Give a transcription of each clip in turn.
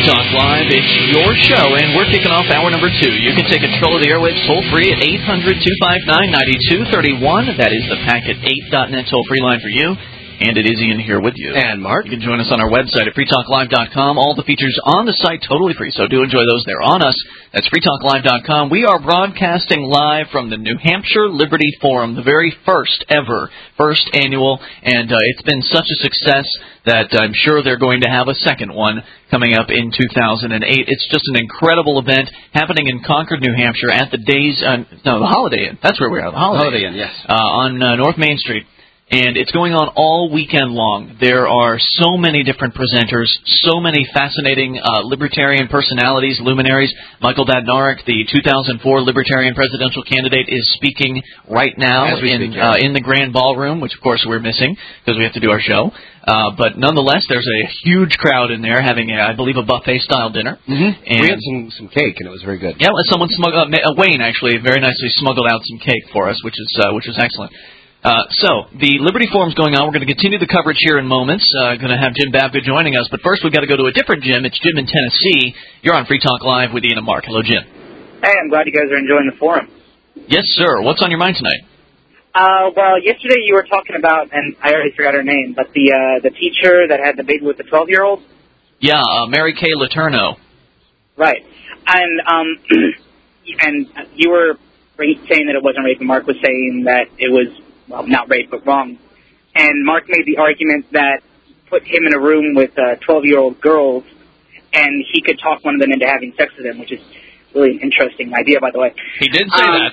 Talk Live. It's your show, and we're kicking off hour number 2. You can take control of the airwaves toll-free at 800-259-9231. That is the Packet8.net toll-free line for you. And it is Ian here with you. And Mark. You can join us on our website at freetalklive.com. All the features on the site totally free, so do enjoy those. They're on us. That's freetalklive.com. We are broadcasting live from the New Hampshire Liberty Forum, the very first annual, and it's been such a success that I'm sure they're going to have a second one coming up in 2008. It's just an incredible event happening in Concord, New Hampshire at the the Holiday Inn. That's where we are, the Holiday Inn, yes. On North Main Street. And it's going on all weekend long. There are so many different presenters, so many fascinating libertarian personalities, luminaries. Michael Badnarik, the 2004 Libertarian presidential candidate, is speaking right now in the Grand Ballroom, which, of course, we're missing because we have to do our show. But nonetheless, there's a huge crowd in there having, I believe, a buffet-style dinner. Mm-hmm. And we had some cake, and it was very good. Yeah, someone Wayne actually very nicely smuggled out some cake for us, which is excellent. So, the Liberty Forum's going on. We're going to continue the coverage here in moments. Going to have Jim Babka joining us. But first, we've got to go to a different Jim. It's Jim in Tennessee. You're on Free Talk Live with Ian and Mark. Hello, Jim. Hey, I'm glad you guys are enjoying the forum. Yes, sir. What's on your mind tonight? Well, yesterday you were talking about, and I already forgot her name, but the teacher that had the baby with the 12-year-old? Yeah, Mary Kay Letourneau. Right. And and you were saying that it wasn't rape, and Mark was saying that it was, well, not rape, but wrong. And Mark made the argument that put him in a room with 12-year-old girls, and he could talk one of them into having sex with him, which is really an interesting idea, by the way. He did say that.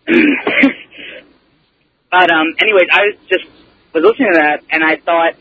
But anyways, I was listening to that, and I thought,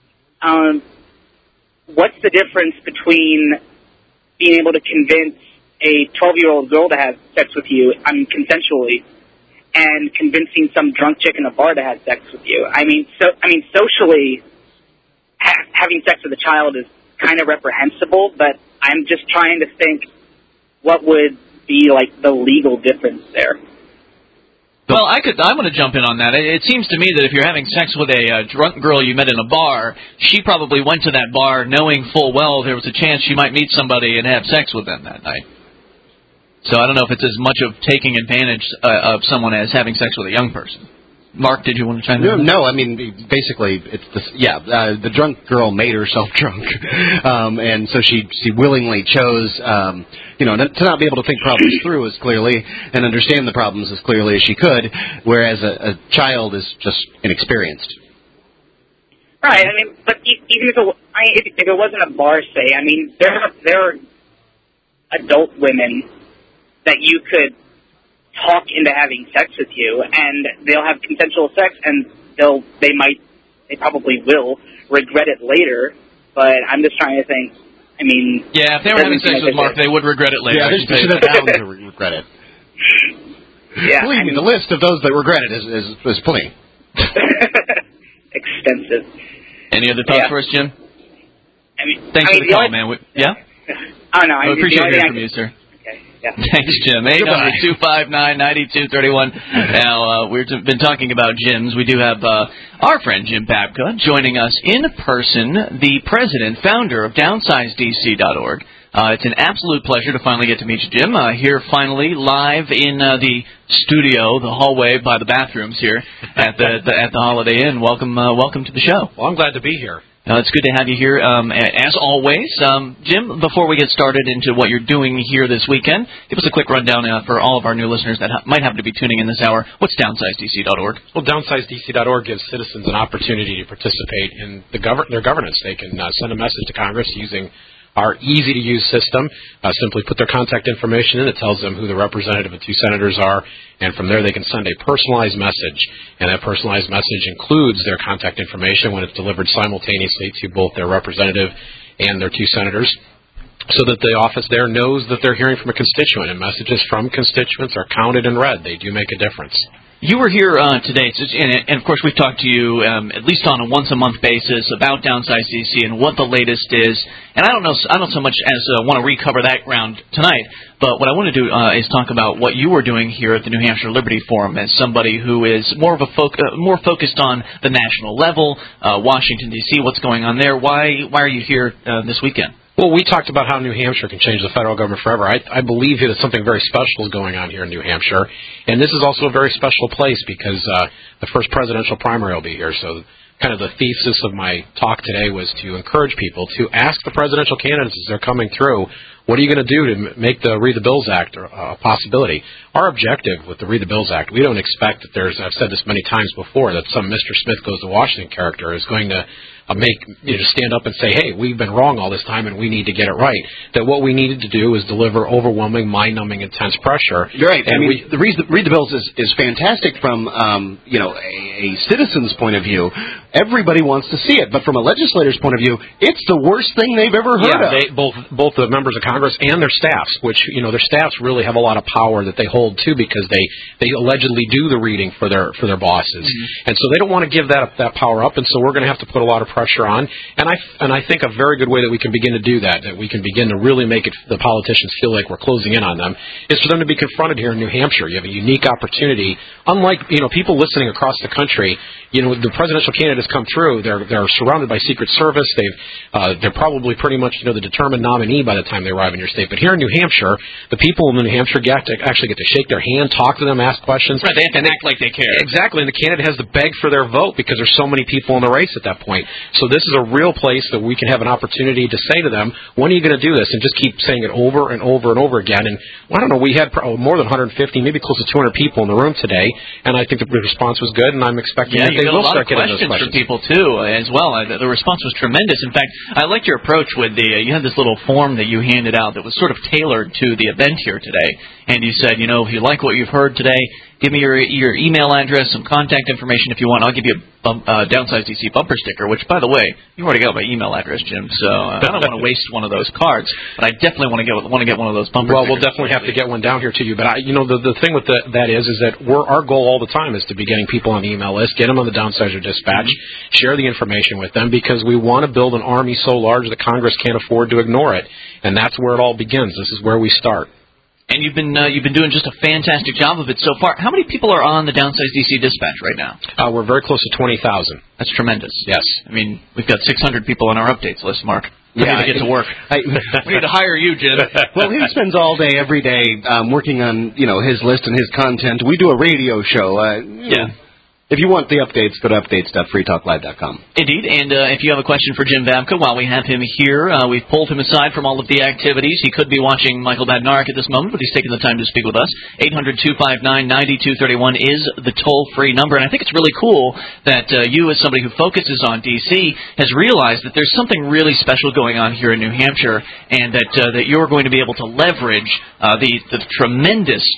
what's the difference between being able to convince a 12-year-old girl to have sex with you, consensually, and convincing some drunk chick in a bar to have sex with you? Socially, having sex with a child is kind of reprehensible, but I'm just trying to think what would be like the legal difference there. Well, I want to jump in on that. It seems to me that if you're having sex with a drunk girl you met in a bar, she probably went to that bar knowing full well there was a chance she might meet somebody and have sex with them that night. So I don't know if it's as much of taking advantage of someone as having sex with a young person. Mark, did you want to chime in? No, I mean, basically, the drunk girl made herself drunk, and so she willingly chose, to not be able to think problems through as clearly and understand the problems as clearly as she could, whereas a child is just inexperienced. Right. But even if it wasn't a bar, say, there are adult women that you could talk into having sex with you, and they'll have consensual sex, and they probably will regret it later. But I'm just trying to think. Yeah, if they were having sex with Mark, they would regret it later. Yeah, they're bound to regret it. Yeah, believe me, the list of those that regret it is plenty. Extensive. Any other thoughts for us, Jim? Thanks for the call, man. Yeah. Oh no, I appreciate hearing from you, sir. Yeah. Thanks, Jim. 800-259-9231. Now, we've been talking about gyms. We do have our friend Jim Babka joining us in person, the president, founder of DownsizeDC.org. It's an absolute pleasure to finally get to meet you, Jim, here finally live in the studio, the hallway by the bathrooms here at the Holiday Inn. Welcome to the show. Well, I'm glad to be here. It's good to have you here, as always. Jim, before we get started into what you're doing here this weekend, give us a quick rundown for all of our new listeners that might happen to be tuning in this hour. What's DownsizeDC.org? Well, DownsizeDC.org gives citizens an opportunity to participate in their governance. They can send a message to Congress using our easy-to-use system. Simply put their contact information in. It tells them who the representative of 2 senators are, and from there they can send a personalized message. And that personalized message includes their contact information when it's delivered simultaneously to both their representative and their 2 senators, so that the office there knows that they're hearing from a constituent, and messages from constituents are counted and read. They do make a difference. You were here today, and of course we've talked to you at least on a once-a-month basis about Downsize DC and what the latest is. And I don't so much as want to recover that ground tonight, but what I want to do is talk about what you were doing here at the New Hampshire Liberty Forum as somebody who is more focused on the national level, Washington D.C. What's going on there? Why are you here this weekend? Well, we talked about how New Hampshire can change the federal government forever. I believe that something very special is going on here in New Hampshire, and this is also a very special place because the first presidential primary will be here. So kind of the thesis of my talk today was to encourage people to ask the presidential candidates as they're coming through, what are you going to do to make the Read the Bills Act a possibility? Our objective with the Read the Bills Act, we don't expect that I've said this many times before, that some Mr. Smith Goes to Washington character is going to stand up and say, hey, we've been wrong all this time and we need to get it right. That what we needed to do is deliver overwhelming, mind-numbing, intense pressure. Right. And the Read the Bills is fantastic from a citizen's point of view. Everybody wants to see it, but from a legislator's point of view, it's the worst thing they've ever heard of. Both the members of Congress and their staffs, which their staffs really have a lot of power that they hold too, because they allegedly do the reading for their bosses, and so they don't want to give that power up, and so we're going to have to put a lot of pressure on. And I think a very good way that we can begin to do that we can begin to really make the politicians feel like we're closing in on them, is for them to be confronted here in New Hampshire. You have a unique opportunity, unlike people listening across the country. The presidential candidates come through. They're surrounded by Secret Service. They're probably pretty much the determined nominee by the time they arrive in your state. But here in New Hampshire, the people in New Hampshire actually get to shake their hand, talk to them, ask questions. Right, they have to act like they care. Exactly, and the candidate has to beg for their vote because there's so many people in the race at that point. So this is a real place that we can have an opportunity to say to them, when are you going to do this? And just keep saying it over and over and over again. And I don't know, we had more than 150, maybe close to 200 people in the room today, and I think the response was good, and I'm expecting that they will start getting those questions from people too as well. The response was tremendous. In fact, I liked your approach with you had this little form that you handed out that was sort of tailored to the event here today, and you said, if you like what you've heard today, give me your email address, some contact information if you want. I'll give you a Downsize DC bumper sticker, which, by the way, you already got my email address, Jim, so I don't want to waste one of those cards, but I definitely want to get one of those bumper stickers. Well, we'll definitely have to get one down here to you, but the thing with that is that our goal all the time is to be getting people on the email list, get them on the Downsizer Dispatch, share the information with them, because we want to build an army so large that Congress can't afford to ignore it, and that's where it all begins. This is where we start. And you've been doing just a fantastic job of it so far. How many people are on the Downsize DC Dispatch right now? We're very close to 20,000. That's tremendous. Yes. I mean, we've got 600 people on our updates list, Mark. We need to get to work. We need to hire you, Jim. Well, he spends all day, every day, working on his list and his content. We do a radio show. If you want the updates, go to updates.freetalklive.com. Indeed, and if you have a question for Jim Babka, while we have him here, we've pulled him aside from all of the activities. He could be watching Michael Badnarik at this moment, but he's taking the time to speak with us. 800-259-9231 is the toll-free number, and I think it's really cool that you, as somebody who focuses on D.C., has realized that there's something really special going on here in New Hampshire, and that you're going to be able to leverage the tremendous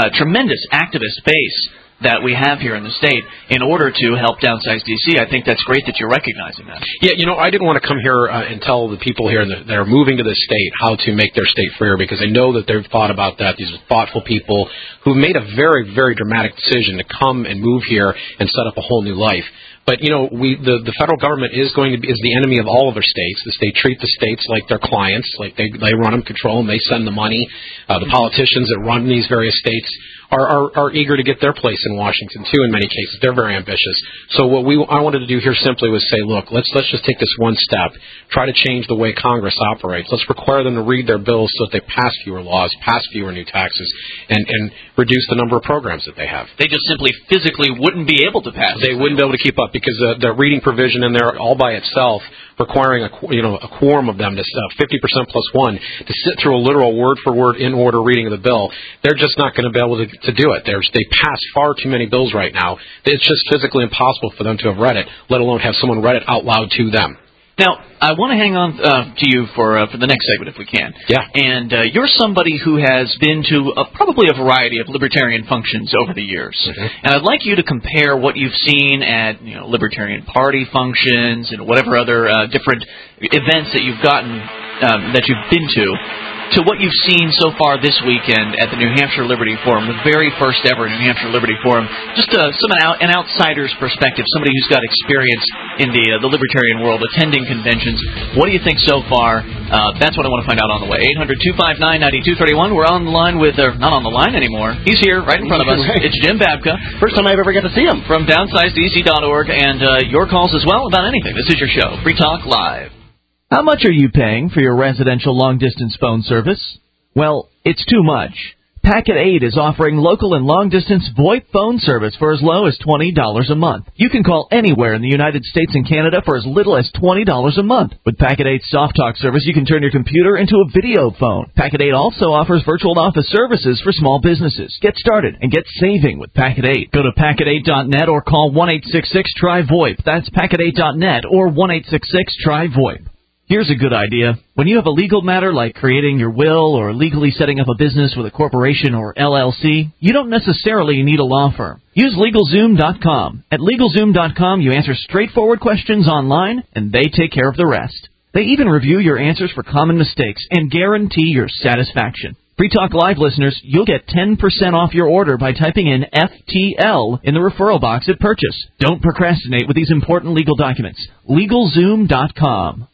activist base that we have here in the state in order to help Downsize DC. I think that's great that you're recognizing that. Yeah, I didn't want to come here and tell the people here that are moving to this state how to make their state freer, because I know that they've thought about that. These are thoughtful people who made a very, very dramatic decision to come and move here and set up a whole new life. But, the federal government is the enemy of all of their states. They treat the states like their clients, like they run them, control them, they send the money. The politicians that run these various states are eager to get their place in Washington, too, in many cases. They're very ambitious. So what I wanted to do here simply was say, look, let's just take this one step, try to change the way Congress operates. Let's require them to read their bills so that they pass fewer laws, pass fewer new taxes, and reduce the number of programs that they have. They just simply physically wouldn't be able to pass. They wouldn't be able to keep up, because the reading provision in there all by itself, requiring a quorum of them, to 50% plus one, to sit through a literal word-for-word in-order reading of the bill, they're just not going to be able to do it. They pass far too many bills right now. It's just physically impossible for them to have read it, let alone have someone read it out loud to them. Now, I want to hang on to you for the next segment if we can. Yeah. And you're somebody who has been to probably a variety of libertarian functions over the years. Mm-hmm. And I'd like you to compare what you've seen at Libertarian Party functions and whatever other different events that you've that you've been to what you've seen so far this weekend at the New Hampshire Liberty Forum, the very first ever New Hampshire Liberty Forum. Just an outsider's perspective, somebody who's got experience in the libertarian world, attending conventions. What do you think so far? That's what I want to find out on the way. 800-259-9231. We're on the line with, not on the line anymore. He's here, right in front of us. Right. It's Jim Babka. First time I've ever got to see him. From downsizedc.org, and your calls as well about anything. This is your show, Free Talk Live. How much are you paying for your residential long-distance phone service? Well, it's too much. Packet 8 is offering local and long-distance VoIP phone service for as low as $20 a month. You can call anywhere in the United States and Canada for as little as $20 a month. With Packet 8's Soft Talk service, you can turn your computer into a video phone. Packet 8 also offers virtual office services for small businesses. Get started and get saving with Packet 8. Go to packet8.net or call 1-866-TRY-VoIP. That's packet8.net or 1-866-TRY-VoIP. Here's a good idea. When you have a legal matter like creating your will or legally setting up a business with a corporation or LLC, you don't necessarily need a law firm. Use LegalZoom.com. At LegalZoom.com, you answer straightforward questions online, and they take care of the rest. They even review your answers for common mistakes and guarantee your satisfaction. Free Talk Live listeners, you'll get 10% off your order by typing in FTL in the referral box at purchase. Don't procrastinate with these important legal documents. LegalZoom.com.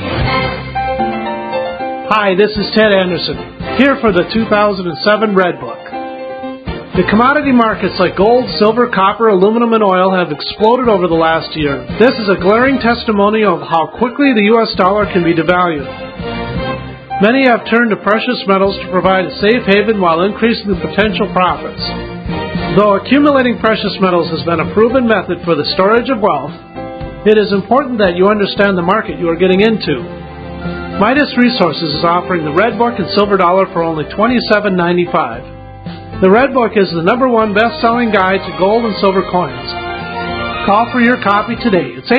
Hi, this is Ted Anderson, here for the 2007 Red Book. The commodity markets like gold, silver, copper, aluminum, and oil have exploded over the last year. This is a glaring testimonial of how quickly the U.S. dollar can be devalued. Many have turned to precious metals to provide a safe haven while increasing the potential profits. Though accumulating precious metals has been a proven method for the storage of wealth, it is important that you understand the market you are getting into. Midas Resources is offering the Red Book and Silver Dollar for only $27.95. The Red Book is the #1 best-selling guide to gold and silver coins. Call for your copy today. It's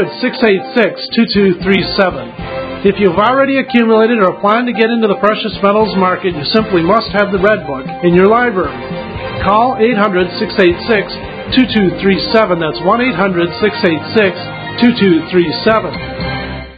800-686-2237. If you've already accumulated or plan to get into the precious metals market, you simply must have the Red Book in your library. Call 800-686-2237. That's 1-800-686-2237.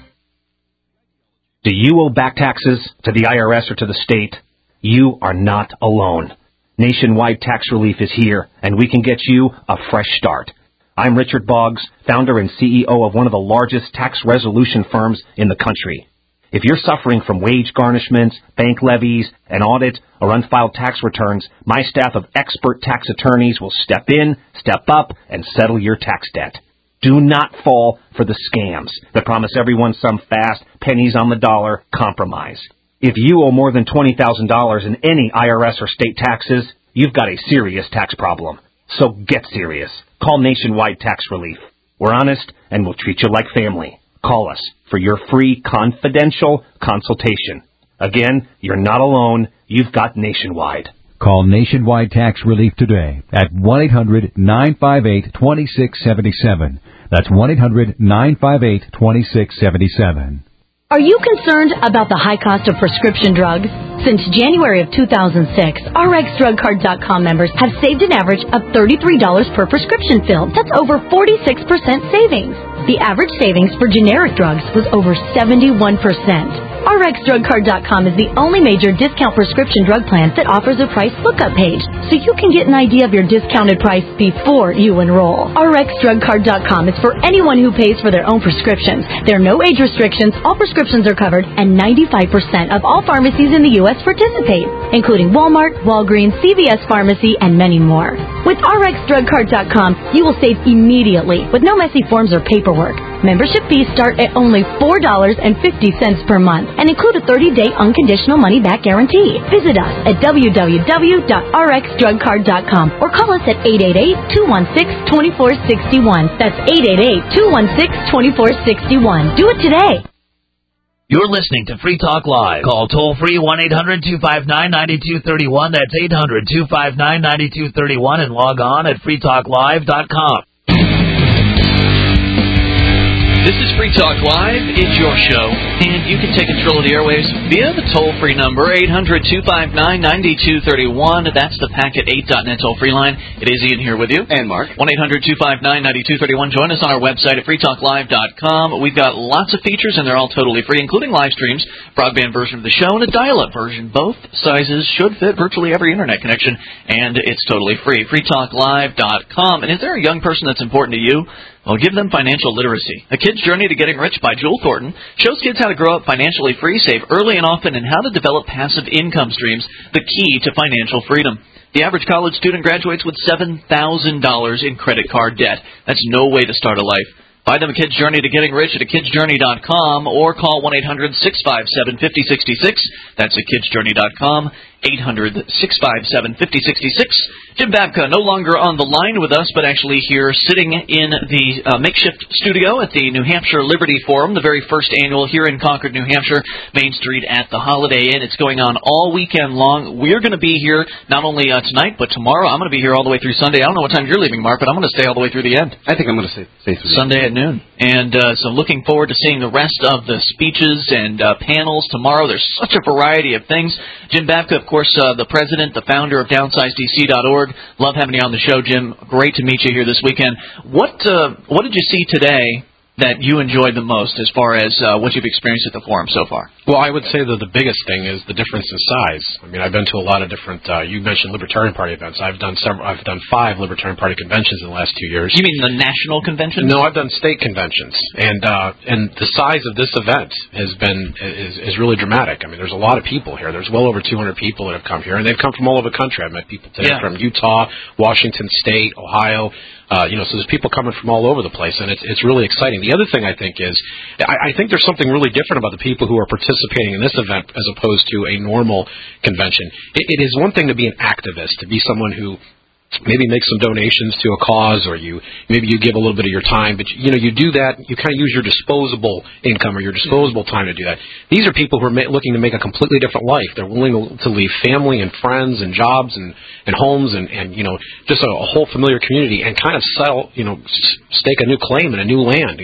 Do you owe back taxes to the IRS or to the state? You are not alone. Nationwide Tax Relief is here, and we can get you a fresh start. I'm Richard Boggs, founder and CEO of one of the largest tax resolution firms in the country. If you're suffering from wage garnishments, bank levies, an audit, or unfiled tax returns, my staff of expert tax attorneys will step in, step up, and settle your tax debt. Do not fall for the scams that promise everyone some fast, pennies on the dollar compromise. If you owe more than $20,000 in any IRS or state taxes, you've got a serious tax problem. So get serious. Call Nationwide Tax Relief. We're honest and we'll treat you like family. Call us for your free confidential consultation. Again, you're not alone. You've got Nationwide. Call Nationwide Tax Relief today at 1-800-958-2677. That's 1-800-958-2677. Are you concerned about the high cost of prescription drugs? Since January of 2006, RxDrugCard.com members have saved an average of $33 per prescription fill. That's over 46% savings. The average savings for generic drugs was over 71%. RxDrugCard.com is the only major discount prescription drug plan that offers a price lookup page, so you can get an idea of your discounted price before you enroll. RxDrugCard.com is for anyone who pays for their own prescriptions. There are no age restrictions, all prescriptions are covered, and 95% of all pharmacies in the U.S. participate, including Walmart, Walgreens, CVS Pharmacy, and many more. With RxDrugCard.com, you will save immediately with no messy forms or paperwork. Membership fees start at only $4.50 per month and include a 30-day unconditional money-back guarantee. Visit us at www.rxdrugcard.com or call us at 888-216-2461. That's 888-216-2461. Do it today. You're listening to Free Talk Live. Call toll-free 1-800-259-9231. That's 800-259-9231 and log on at freetalklive.com. This is Free Talk Live. It's your show, and you can take control of the airwaves via the toll-free number, 800-259-9231. That's the Packet8.net toll-free line. It is Ian here with you. And Mark. 1-800-259-9231. Join us on our website at freetalklive.com. We've got lots of features, and they're all totally free, including live streams, broadband version of the show, and a dial-up version. Both sizes should fit virtually every Internet connection, and it's totally free. freetalklive.com. And is there a young person that's important to you? Well, give them financial literacy. A Kid's Journey to Getting Rich by Jewel Thornton shows kids how to grow up financially free, save early and often, and how to develop passive income streams, the key to financial freedom. The average college student graduates with $7,000 in credit card debt. That's no way to start a life. Find them a Kid's Journey to Getting Rich at akidsjourney.com or call 1-800-657-5066. That's at kidsjourney.com, 800-657-5066. Jim Babka no longer on the line with us, but actually here sitting in the makeshift studio at the New Hampshire Liberty Forum, the very first annual here in Concord, New Hampshire, Main Street at the Holiday Inn. It's going on all weekend long. We're going to be here not only tonight, but tomorrow. I'm going to be here all the way through Sunday. I don't know what time you're leaving, Mark, but I'm going to stay all the way through the end. I think I'm going to stay through Sunday at noon. And so looking forward to seeing the rest of the speeches and panels tomorrow. There's such a variety of things. Jim Babka, of course, the president, the founder of DownsizeDC.org. Love having you on the show, Jim. Great to meet you here this weekend. What did you see today that you enjoyed the most as far as what you've experienced at the forum so far? Well, I would say that the biggest thing is the difference in size. I mean, I've been to a lot of different, you mentioned Libertarian Party events. I've done 5 Libertarian Party conventions in the last 2 years. You mean the national conventions? No, I've done state conventions. And the size of this event is really dramatic. I mean, there's a lot of people here. There's well over 200 people that have come here, and they've come from all over the country. I've met people today from Utah, Washington State, Ohio. So there's people coming from all over the place, and it's really exciting. The other thing I think is, I think there's something really different about the people who are participating in this event as opposed to a normal convention. It is one thing to be an activist, to be someone who maybe make some donations to a cause, or maybe you give a little bit of your time, but you do that, you kind of use your disposable income or your disposable time to do that. These are people who are looking to make a completely different life. They're willing to leave family and friends and jobs and homes and just a whole familiar community and kind of stake a new claim in a new land,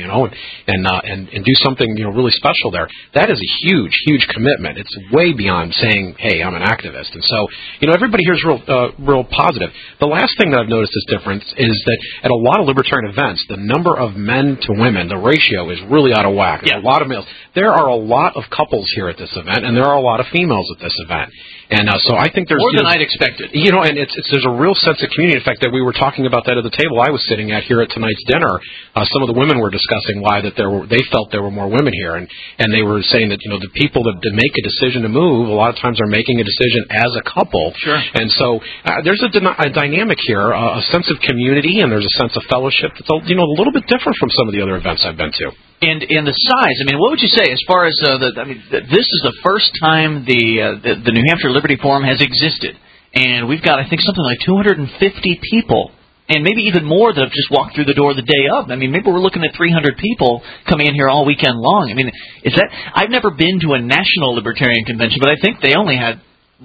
and do something really special there. That is a huge commitment. It's way beyond saying, hey, I'm an activist. And so everybody here is real positive. The last thing that I've noticed is different is that at a lot of libertarian events, the number of men to women, the ratio is really out of whack. There's a lot of males. There are a lot of couples here at this event, and there are a lot of females at this event. And so I think there's more than I'd expected. And there's a real sense of community. In fact, that we were talking about that at the table I was sitting at here at tonight's dinner. Some of the women were discussing why that they felt there were more women here, and they were saying that the people that make a decision to move a lot of times are making a decision as a couple. Sure. And so there's a dynamic here, a sense of community, and there's a sense of fellowship that's a little bit different from some of the other events I've been to. And the size, I mean, what would you say as far as this is the first time the New Hampshire Liberty Forum has existed, and we've got, I think, something like 250 people, and maybe even more that have just walked through the door the day of. I mean, maybe we're looking at 300 people coming in here all weekend long. I mean, I've never been to a national libertarian convention, but I think they only had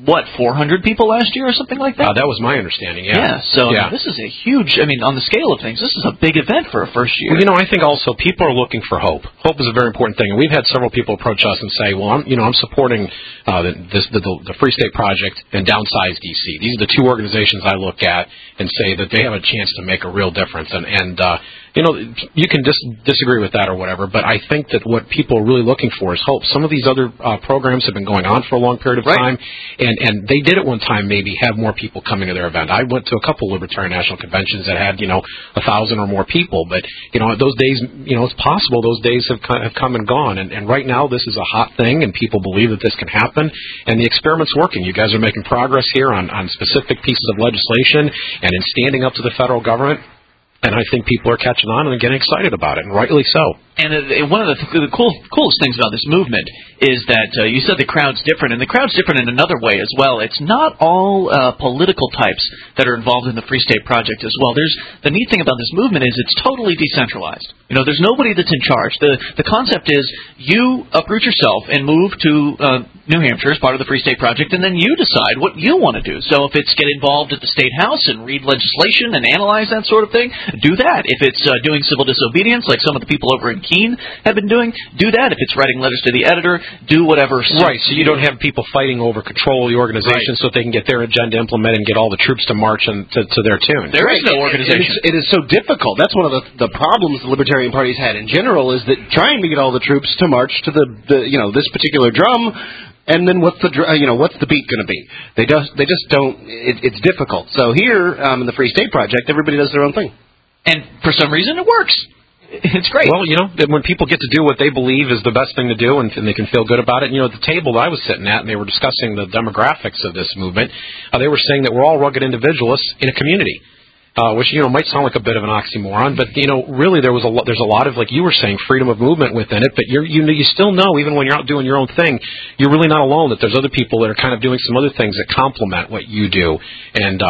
400 people last year or something like that? That was my understanding, yeah. This is a huge, on the scale of things, this is a big event for a first year. Well, I think also people are looking for hope. Hope is a very important thing. And we've had several people approach us and say, well, I'm supporting the Free State Project and Downsize DC. These are the two organizations I look at and say that they have a chance to make a real difference. And you can disagree with that or whatever, but I think that what people are really looking for is hope. Some of these other programs have been going on for a long period of time, and they did at one time maybe have more people coming to their event. I went to a couple Libertarian National Conventions that had 1,000 or more people, but those days, it's possible those days have come and gone. And right now this is a hot thing, and people believe that this can happen, and the experiment's working. You guys are making progress here on specific pieces of legislation and in standing up to the federal government. And I think people are catching on and getting excited about it, and rightly so. And one of the coolest things about this movement is that you said the crowd's different, and the crowd's different in another way as well. It's not all political types that are involved in the Free State Project as well. The neat thing about this movement is it's totally decentralized. There's nobody that's in charge. The concept is you uproot yourself and move to New Hampshire as part of the Free State Project, and then you decide what you want to do. So if it's get involved at the State House and read legislation and analyze that sort of thing, do that. If it's doing civil disobedience, like some of the people over in Keene have been doing, do that. If it's writing letters to the editor, do whatever. Right, so you don't have people fighting over control of the organization so that they can get their agenda implemented and get all the troops to march to their tune. There is no organization. It is so difficult. That's one of the problems the Libertarian parties had in general, is that trying to get all the troops to march to this particular drum. And then what's the beat going to be? They just don't. It's difficult. So here in the Free State Project, everybody does their own thing, and for some reason it works. It's great. Well, when people get to do what they believe is the best thing to do, and they can feel good about it. At the table that I was sitting at, and they were discussing the demographics of this movement, they were saying that we're all rugged individualists in a community. which, might sound like a bit of an oxymoron, but, really there's a lot of, like you were saying, freedom of movement within it, but you still know, even when you're out doing your own thing, you're really not alone, that there's other people that are kind of doing some other things that complement what you do. And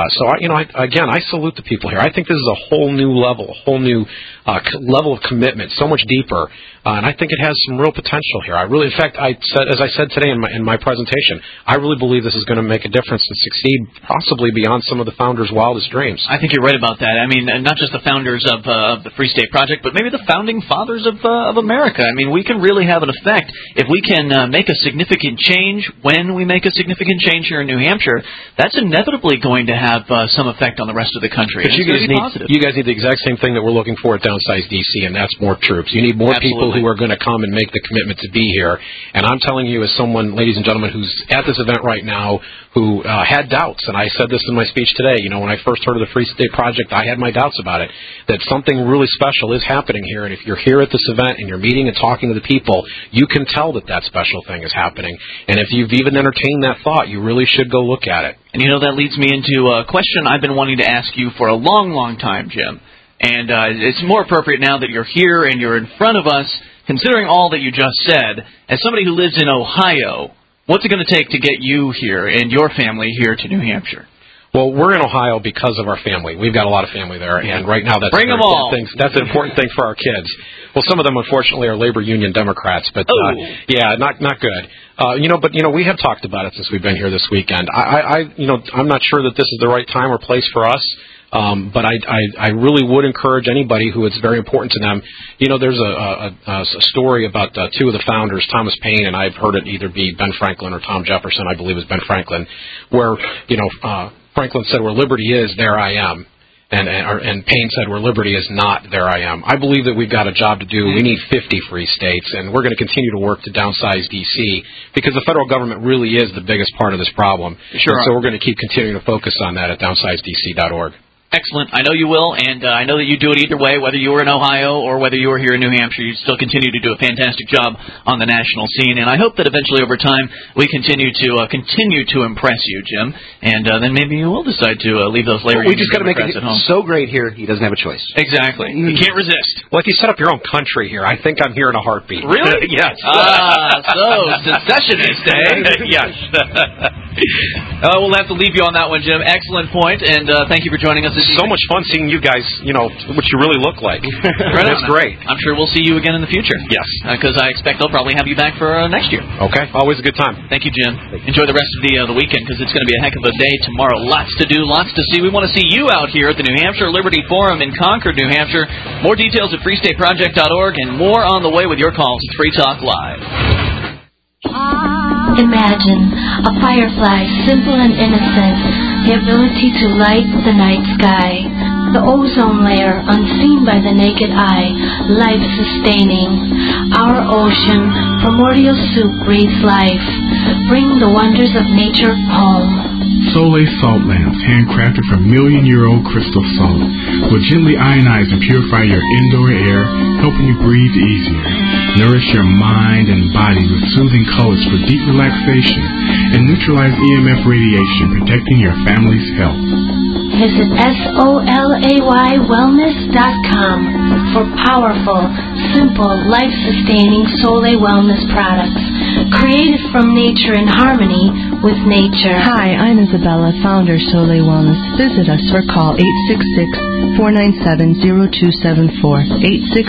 I salute the people here. I think this is a whole new level, a whole new level of commitment, so much deeper, and I think it has some real potential here. In fact, as I said today in my presentation, I really believe this is going to make a difference and succeed possibly beyond some of the founders' wildest dreams. I think you're right about that. I mean, not just the founders of the Free State Project, but maybe the founding fathers of America. I mean, we can really have an effect if we can make a significant change. When we make a significant change here in New Hampshire, that's inevitably going to have some effect on the rest of the country. But you guys need the exact same thing that we're looking for at Downsize DC, and that's more troops. You need more people who are going to come and make the commitment to be here. And I'm telling you, as someone, ladies and gentlemen, who's at this event right now, who had doubts, and I said this in my speech today, when I first heard of the Free State Project, I had my doubts about it, that something really special is happening here, and if you're here at this event and you're meeting and talking to the people, you can tell that special thing is happening. And if you've even entertained that thought, you really should go look at it. And that leads me into a question I've been wanting to ask you for a long, long time, Jim. And it's more appropriate now that you're here and you're in front of us, considering all that you just said. As somebody who lives in Ohio, what's it going to take to get you here and your family here to New Hampshire? Well, we're in Ohio because of our family. We've got a lot of family there, and right now that's Bring them all. That's an important thing for our kids. Well, some of them, unfortunately, are labor union Democrats, but not good. But we have talked about it since we've been here this weekend. I'm not sure that this is the right time or place for us. But I really would encourage anybody who it's very important to them. There's a story about two of the founders, Thomas Paine, and I've heard it either be Ben Franklin or Tom Jefferson. I believe it was Ben Franklin, where Franklin said, "Where liberty is, there I am," and Paine said, "Where liberty is not, there I am." I believe that we've got a job to do. We need 50 free states, and we're going to continue to work to downsize D.C. because the federal government really is the biggest part of this problem. Sure. And so we're going to keep continuing to focus on that at downsizedc.org. Excellent. I know you will, and I know that you do it either way, whether you were in Ohio or whether you were here in New Hampshire. You still continue to do a fantastic job on the national scene, and I hope that eventually over time we continue to impress you, Jim, and then maybe you will decide to leave those labor union Democrats at home. We just got to make it so great here, he doesn't have a choice. Exactly. You can't resist. Well, if you set up your own country here, I think I'm here in a heartbeat. Really? Yes. So secessionist, eh? Yes. We'll have to leave you on that one, Jim. Excellent point, and thank you for joining us. It's so much fun seeing you guys, what you really look like. It's great. I'm sure we'll see you again in the future. Yes. Because I expect they'll probably have you back for next year. Okay. Always a good time. Thank you, Jim. Enjoy the rest of the weekend, because it's going to be a heck of a day tomorrow. Lots to do, lots to see. We want to see you out here at the New Hampshire Liberty Forum in Concord, New Hampshire. More details at freestateproject.org, and more on the way with your calls at Free Talk Live. Imagine a firefly, simple and innocent, the ability to light the night sky, the ozone layer unseen by the naked eye, life-sustaining. Our ocean, primordial soup, breathes life. Bring the wonders of nature home. Soleil salt lamps, handcrafted from million-year-old crystal salt, will gently ionize and purify your indoor air, helping you breathe easier. Nourish your mind and body with soothing colors for deep relaxation and neutralize EMF radiation, protecting your family's health. Visit SOLAYWellness.com for powerful, simple, life-sustaining Soleil Wellness products, created from nature in harmony with nature. Hi, I'm Isabella, founder Soleil Wellness. Visit us or call 866-497-0274.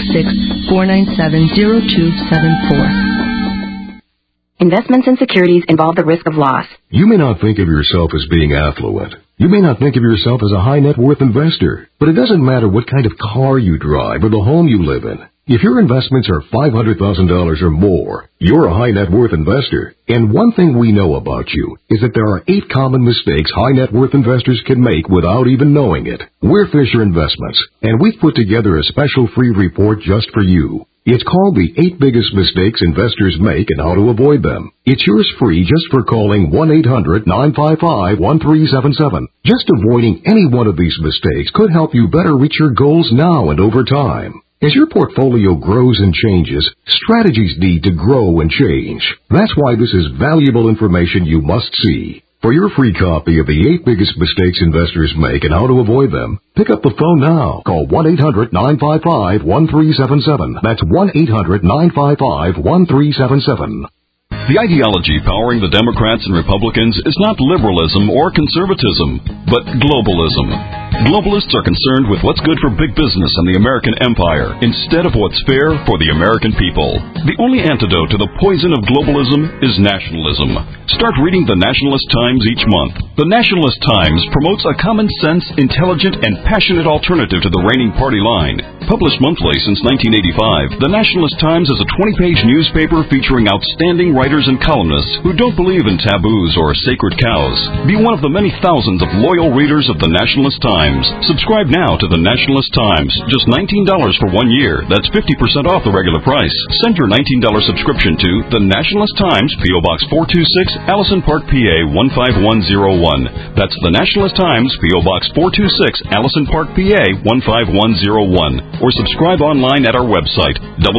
866-497-0274. Investments and securities involve the risk of loss. You may not think of yourself as being affluent. You may not think of yourself as a high net worth investor. But it doesn't matter what kind of car you drive or the home you live in. If your investments are $500,000 or more, you're a high net worth investor. And one thing we know about you is that there are 8 common mistakes high net worth investors can make without even knowing it. We're Fisher Investments, and we've put together a special free report just for you. It's called the 8 Biggest Mistakes Investors Make and How to Avoid Them. It's yours free just for calling 1-800-955-1377. Just avoiding any one of these mistakes could help you better reach your goals now and over time. As your portfolio grows and changes, strategies need to grow and change. That's why this is valuable information you must see. For your free copy of the 8 biggest mistakes investors make and how to avoid them, pick up the phone now. Call 1-800-955-1377. That's 1-800-955-1377. The ideology powering the Democrats and Republicans is not liberalism or conservatism, but globalism. Globalists are concerned with what's good for big business and the American empire instead of what's fair for the American people. The only antidote to the poison of globalism is nationalism. Start reading the Nationalist Times each month. The Nationalist Times promotes a common sense, intelligent, and passionate alternative to the reigning party line. Published monthly since 1985, the Nationalist Times is a 20-page newspaper featuring outstanding writers and columnists who don't believe in taboos or sacred cows. Be one of the many thousands of loyal readers of the Nationalist Times. Subscribe now to the Nationalist Times. Just $19 for 1 year. That's 50% off the regular price. Send your $19 subscription to the Nationalist Times, P.O. Box 426, Allison Park, PA 15101. That's the Nationalist Times, P.O. Box 426, Allison Park, PA 15101. Or subscribe online at our website,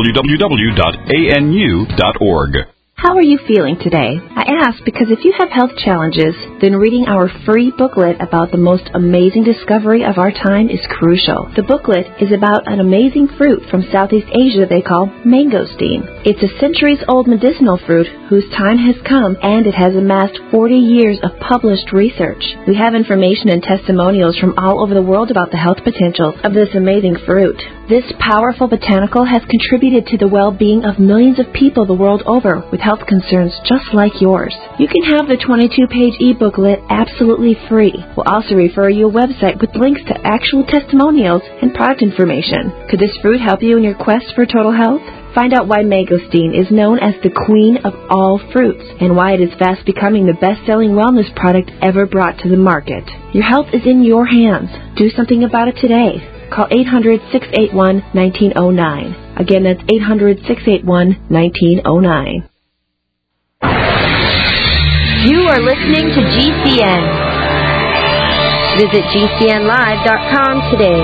www.anu.org. How are you feeling today? I ask because if you have health challenges, then reading our free booklet about the most amazing discovery of our time is crucial. The booklet is about an amazing fruit from Southeast Asia they call mangosteen. It's a centuries-old medicinal fruit whose time has come, and it has amassed 40 years of published research. We have information and testimonials from all over the world about the health potentials of this amazing fruit. This powerful botanical has contributed to the well-being of millions of people the world over with health concerns just like yours. You can have the 22-page e-booklet absolutely free. We'll also refer you a website with links to actual testimonials and product information. Could this fruit help you in your quest for total health? Find out why mangosteen is known as the queen of all fruits and why it is fast becoming the best-selling wellness product ever brought to the market. Your health is in your hands. Do something about it today. Call 800-681-1909. Again, that's 800-681-1909. You are listening to GCN. Visit GCNlive.com today.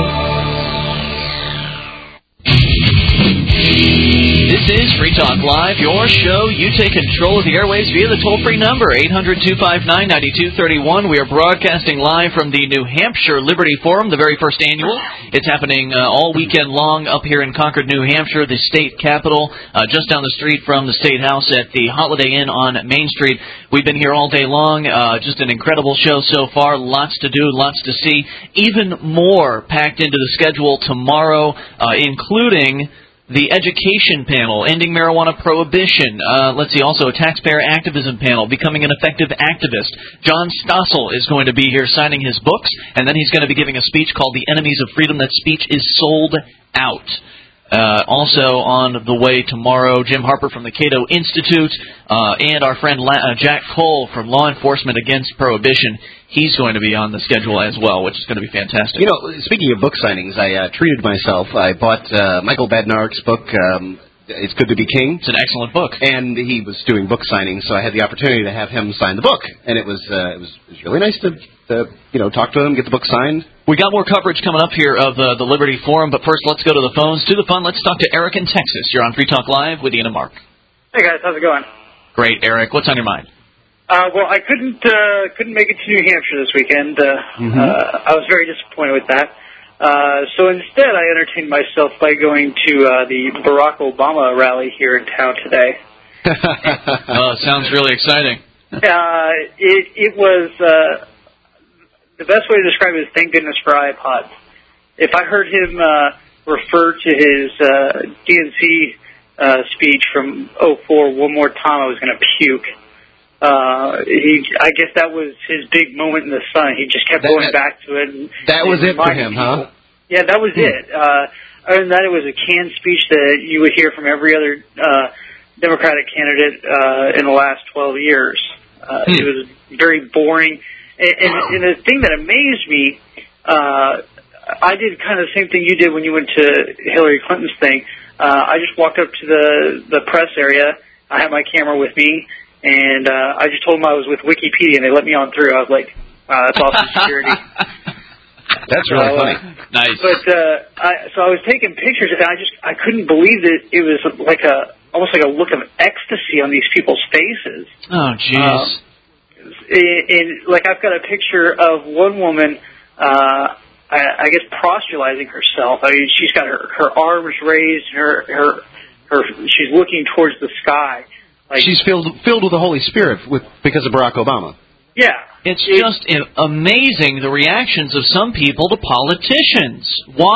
This is Free Talk Live, your show. You take control of the airwaves via the toll-free number, 800-259-9231. We are broadcasting live from the New Hampshire Liberty Forum, the very first annual. It's happening all weekend long up here in Concord, New Hampshire, the state capitol, just down the street from the State House at the Holiday Inn on Main Street. We've been here all day long. Just an incredible show so far. Lots to do, lots to see. Even more packed into the schedule tomorrow, including the education panel, ending marijuana prohibition. Let's see, also a taxpayer activism panel, becoming an effective activist. John Stossel is going to be here signing his books, and then he's going to be giving a speech called The Enemies of Freedom. That speech is sold out. Also on the way tomorrow, Jim Harper from the Cato Institute and our friend Jack Cole from Law Enforcement Against Prohibition. He's going to be on the schedule as well, which is going to be fantastic. You know, speaking of book signings, I treated myself. I bought Michael Badnarek's book, It's Good to Be King. It's an excellent book. And he was doing book signings, so I had the opportunity to have him sign the book. And it was really nice to talk to him, get the book signed. We got more coverage coming up here of the Liberty Forum, but first let's go to the phones. To the fun, let's talk to Eric in Texas. You're on Free Talk Live with Ian and Mark. Hey guys, how's it going? Great, Eric. What's on your mind? Well, I couldn't make it to New Hampshire this weekend. I was very disappointed with that. So instead, I entertained myself by going to the Barack Obama rally here in town today. Oh, it sounds really exciting. It was. The best way to describe it is thank goodness for iPods. If I heard him refer to his DNC speech from 2004 one more time, I was going to puke. I guess that was his big moment in the sun. He just kept going back to it. That was it for him, huh? Yeah, that was it. Other than that, it was a canned speech that you would hear from every other Democratic candidate in the last 12 years. It was very boring. And the thing that amazed me, I did kind of the same thing you did when you went to Hillary Clinton's thing. I just walked up to the press area. I had my camera with me, and I just told them I was with Wikipedia, and they let me on through. I was like, wow, that's awesome security. That's really funny. Nice. But so I was taking pictures, and I couldn't believe that it was almost like a look of ecstasy on these people's faces. Oh, jeez. I've got a picture of one woman, I guess, proselytizing herself. I mean, she's got her arms raised, she's looking towards the sky. Like, she's filled with the Holy Spirit because of Barack Obama. Yeah. It's just amazing the reactions of some people to politicians.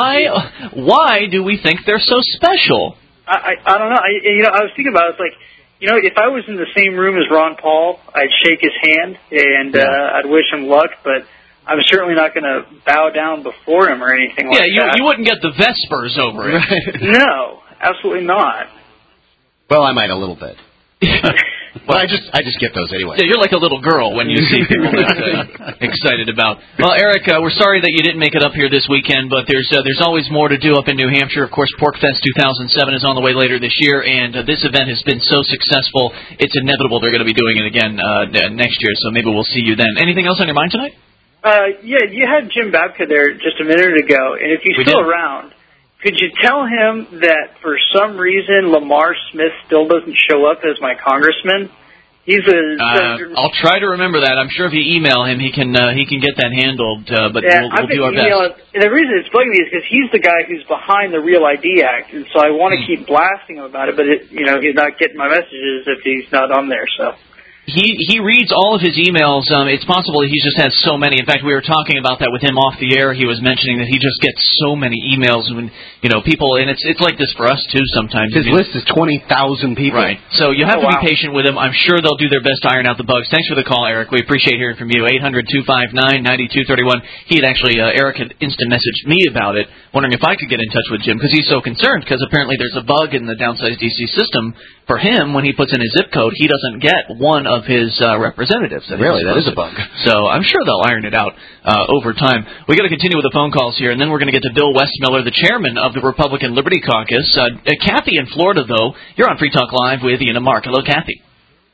Why do we think they're so special? I don't know. I was thinking about it. It's like, if I was in the same room as Ron Paul, I'd shake his hand and I'd wish him luck, but I'm certainly not going to bow down before him or anything like that. Yeah, you wouldn't get the Vespers over it. Right. No, absolutely not. Well, I might a little bit. But I just get those anyway. Yeah, you're like a little girl when you see people that excited about. Well, Eric, we're sorry that you didn't make it up here this weekend, but there's always more to do up in New Hampshire. Of course, PorkFest 2007 is on the way later this year, and this event has been so successful, it's inevitable they're going to be doing it again next year, so maybe we'll see you then. Anything else on your mind tonight? Yeah, you had Jim Babka there just a minute ago, and if he's still around, could you tell him that for some reason Lamar Smith still doesn't show up as my congressman? He's I'll try to remember that. I'm sure if you email him, he can get that handled. But we'll do our best. And the reason it's bugging me is because he's the guy who's behind the Real ID Act, and so I want to keep blasting him about it. But he's not getting my messages if he's not on there. So. He reads all of his emails. It's possible he just has so many. In fact, we were talking about that with him off the air. He was mentioning that he just gets so many emails when people, and it's like this for us too sometimes. His list is 20,000 people. Right. So you have to be patient with him. I'm sure they'll do their best to iron out the bugs. Thanks for the call, Eric. We appreciate hearing from you. 800-259-9231. Eric had instant messaged me about it, wondering if I could get in touch with Jim because he's so concerned because apparently there's a bug in the downsized DC system. For him, when he puts in his zip code, he doesn't get one of his representatives. Really, that is a bug. So I'm sure they'll iron it out over time. We got to continue with the phone calls here, and then we're going to get to Bill Westmiller, the chairman of the Republican Liberty Caucus. Kathy in Florida, though, you're on Free Talk Live with Ian and Mark. Hello, Kathy.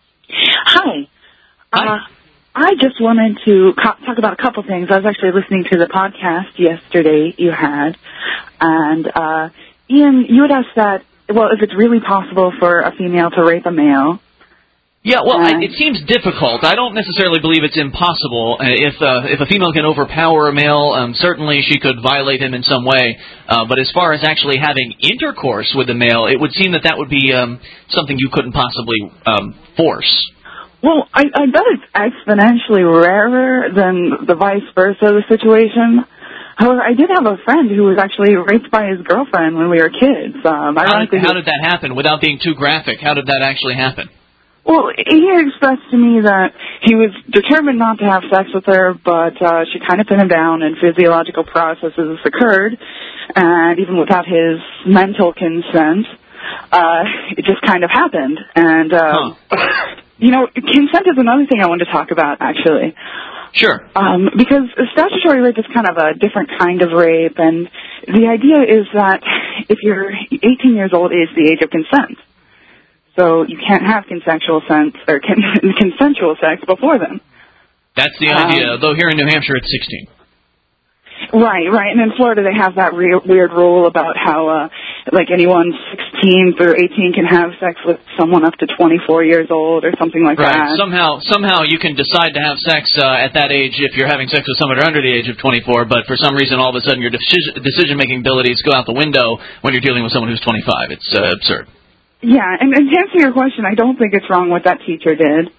Hi. I just wanted to talk about a couple things. I was actually listening to the podcast yesterday you had, and Ian, you had asked that. Well, if it's really possible for a female to rape a male. Yeah, well, it seems difficult. I don't necessarily believe it's impossible. If a female can overpower a male, certainly she could violate him in some way. But as far as actually having intercourse with a male, it would seem that would be something you couldn't possibly force. Well, I bet it's exponentially rarer than the vice versa situation. However, I did have a friend who was actually raped by his girlfriend when we were kids. How did that happen? Without being too graphic, how did that actually happen? Well, he expressed to me that he was determined not to have sex with her, but she kind of pinned him down and physiological processes occurred, and even without his mental consent, it just kind of happened. And, consent is another thing I wanted to talk about, actually. Sure. Because statutory rape is kind of a different kind of rape, and the idea is that if you're 18 years old is the age of consent. So you can't have consensual sex before then. That's the idea, though here in New Hampshire it's 16. Right. And in Florida they have that weird rule about how anyone 16 through 18 can have sex with someone up to 24 years old or something like that. Somehow you can decide to have sex at that age if you're having sex with someone under the age of 24, but for some reason all of a sudden your decision-making abilities go out the window when you're dealing with someone who's 25. It's absurd. Yeah, and to answer your question, I don't think it's wrong what that teacher did.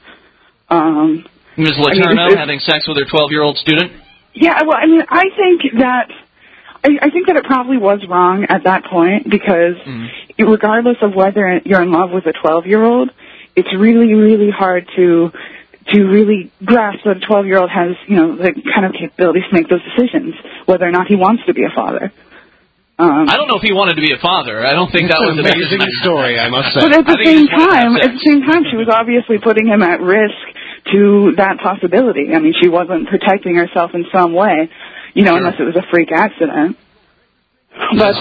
Ms. Letourneau having sex with her 12-year-old student? Yeah, well, I think that it probably was wrong at that point because regardless of whether you're in love with a 12-year-old, it's really, really hard to really grasp that a 12-year-old has, the kind of capabilities to make those decisions, whether or not he wants to be a father. I don't know if he wanted to be a father. I don't think that was an amazing story, I must say. But at the same time, she was obviously putting him at risk to that possibility. I mean, she wasn't protecting herself in some way, unless it was a freak accident. But,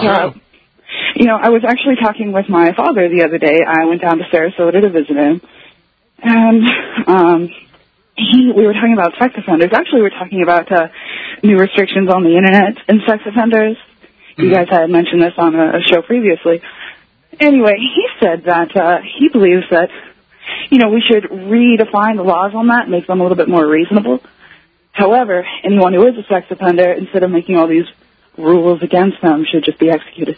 I was actually talking with my father the other day. I went down to Sarasota to visit him, and we were talking about sex offenders. Actually, we were talking about new restrictions on the Internet and sex offenders. You guys had mentioned this on a show previously. Anyway, he said that he believes that we should redefine the laws on that, make them a little bit more reasonable. However, anyone who is a sex offender, instead of making all these rules against them, should just be executed.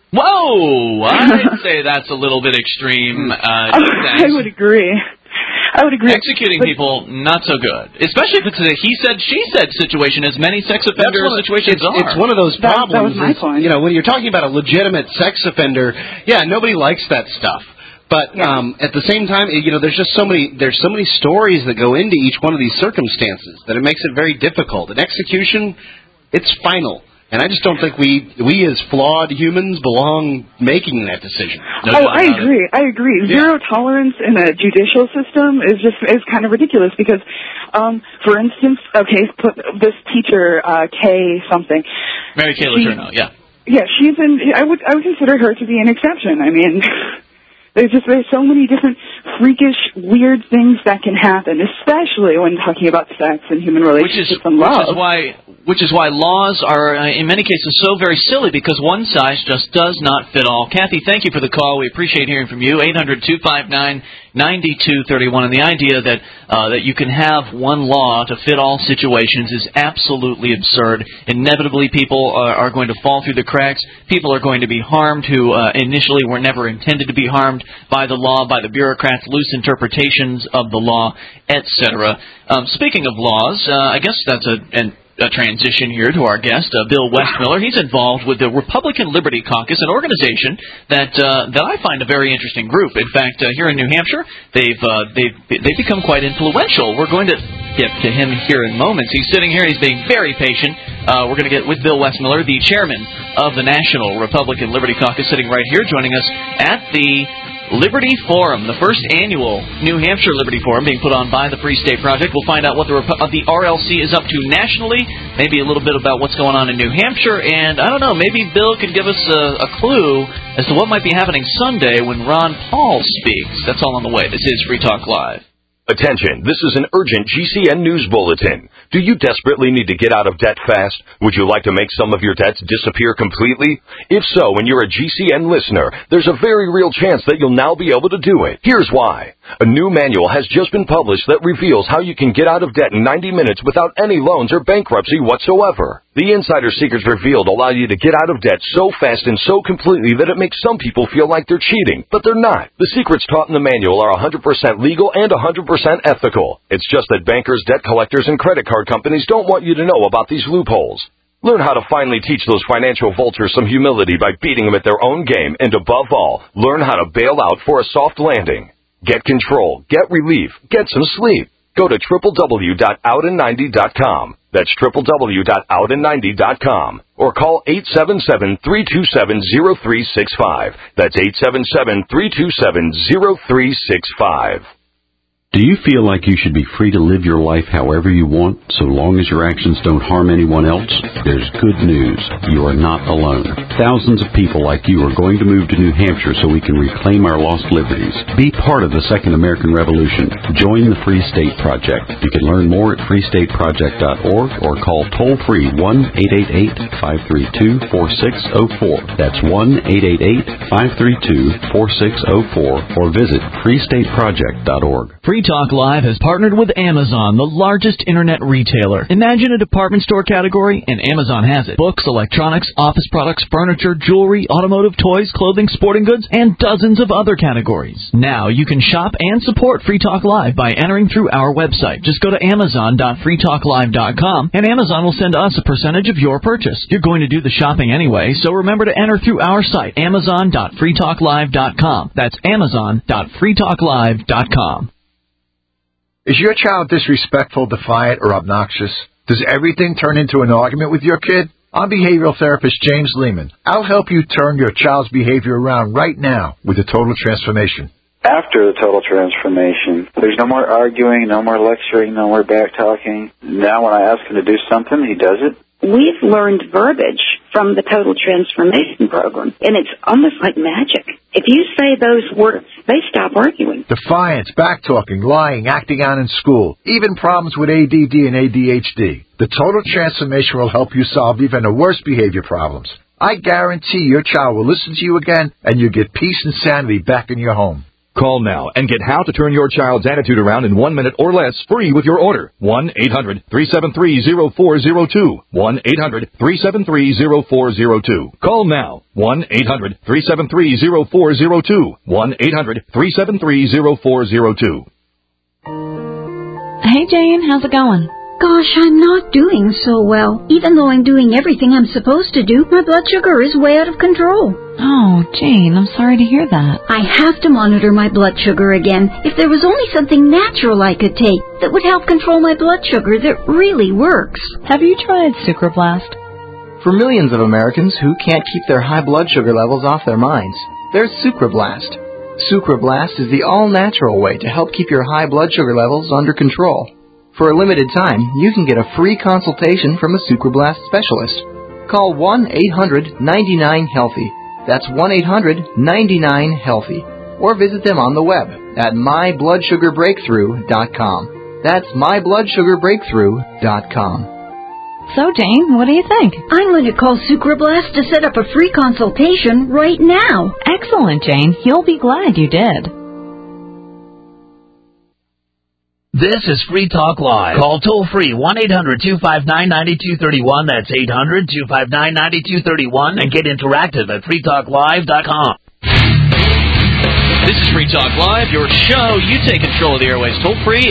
Whoa! I'd say that's a little bit extreme. I would agree. Executing people, not so good. Especially if it's a he said, she said situation, as many sex offender situations are. It's one of those problems. That was my point. When you're talking about a legitimate sex offender, nobody likes that stuff. But at the same time, there's just so many stories that go into each one of these circumstances that it makes it very difficult. An execution, it's final. And I just don't think we as flawed humans belong making that decision. I agree. Zero tolerance in a judicial system is kind of ridiculous because, for instance, put this teacher, Kay something. Mary Kay Letourneau, yeah. Yeah, I would consider her to be an exception. I mean, there's so many different freakish, weird things that can happen, especially when talking about sex and human relationships and love. Which is why laws are, in many cases, so very silly, because one size just does not fit all. Kathy, thank you for the call. We appreciate hearing from you. 800-259-9231. And the idea that you can have one law to fit all situations is absolutely absurd. Inevitably, people are going to fall through the cracks. People are going to be harmed who initially were never intended to be harmed by the law, by the bureaucrats, loose interpretations of the law, etc. Speaking of laws, I guess that's a transition here to our guest, Bill Westmiller. He's involved with the Republican Liberty Caucus, an organization that I find a very interesting group. In fact, here in New Hampshire, they've become quite influential. We're going to get to him here in moments. He's sitting here. He's being very patient. We're going to get with Bill Westmiller, the chairman of the National Republican Liberty Caucus, sitting right here, joining us at the Liberty Forum, the first annual New Hampshire Liberty Forum being put on by the Free State Project. We'll find out what the RLC is up to nationally, maybe a little bit about what's going on in New Hampshire, and I don't know, maybe Bill could give us a clue as to what might be happening Sunday when Ron Paul speaks. That's all on the way. This is Free Talk Live. Attention, this is an urgent GCN news bulletin. Do you desperately need to get out of debt fast? Would you like to make some of your debts disappear completely? If so, and you're a GCN listener, there's a very real chance that you'll now be able to do it. Here's why. A new manual has just been published that reveals how you can get out of debt in 90 minutes without any loans or bankruptcy whatsoever. The insider secrets revealed allow you to get out of debt so fast and so completely that it makes some people feel like they're cheating, but they're not. The secrets taught in the manual are 100% legal and 100% ethical. It's just that bankers, debt collectors, and credit card companies don't want you to know about these loopholes. Learn how to finally teach those financial vultures some humility by beating them at their own game, and above all, learn how to bail out for a soft landing. Get control, get relief, get some sleep. Go to www.outin90.com. That's www.outin90.com. Or call 877-327-0365. That's 877-327-0365. Do you feel like you should be free to live your life however you want, so long as your actions don't harm anyone else? There's good news. You are not alone. Thousands of people like you are going to move to New Hampshire so we can reclaim our lost liberties. Be part of the Second American Revolution. Join the Free State Project. You can learn more at freestateproject.org or call toll-free 1-888-532-4604. That's 1-888-532-4604 or visit freestateproject.org. Free Talk Live has partnered with Amazon, the largest internet retailer. Imagine a department store category, and Amazon has it. Books, electronics, office products, furniture, jewelry, automotive, toys, clothing, sporting goods, and dozens of other categories. Now you can shop and support Free Talk Live by entering through our website. Just go to amazon.freetalklive.com, and Amazon will send us a percentage of your purchase. You're going to do the shopping anyway, so remember to enter through our site, amazon.freetalklive.com. That's amazon.freetalklive.com. Is your child disrespectful, defiant, or obnoxious? Does everything turn into an argument with your kid? I'm behavioral therapist James Lehman. I'll help you turn your child's behavior around right now with a total transformation. After the total transformation, there's no more arguing, no more lecturing, no more back-talking. Now when I ask him to do something, he does it. We've learned verbiage from the Total Transformation Program, and it's almost like magic. If you say those words, they stop arguing. Defiance, back-talking, lying, acting out in school, even problems with ADD and ADHD. The Total Transformation will help you solve even the worst behavior problems. I guarantee your child will listen to you again, and you'll get peace and sanity back in your home. Call now and get how to turn your child's attitude around in 1 minute or less free with your order. 1-800-373-0402. 1-800-373-0402. Call now. 1-800-373-0402. 1-800-373-0402. Hey, Jane, how's it going? Gosh, I'm not doing so well. Even though I'm doing everything I'm supposed to do, my blood sugar is way out of control. Oh, Jane, I'm sorry to hear that. I have to monitor my blood sugar again. If there was only something natural I could take that would help control my blood sugar that really works. Have you tried Sucroblast? For millions of Americans who can't keep their high blood sugar levels off their minds, there's Sucroblast. Sucroblast is the all-natural way to help keep your high blood sugar levels under control. For a limited time, you can get a free consultation from a Sucroblast specialist. Call 1-800-99-HEALTHY. That's 1-800-99-HEALTHY. Or visit them on the web at mybloodSugarBreakthrough.com. That's mybloodSugarBreakthrough.com. So, Jane, what do you think? I'm going to call Sucroblast to set up a free consultation right now. Excellent, Jane. You'll be glad you did. This is Free Talk Live. Call toll-free 1-800-259-9231. That's 800-259-9231. And get interactive at freetalklive.com. This is Free Talk Live, your show. You take control of the airways. Toll-free,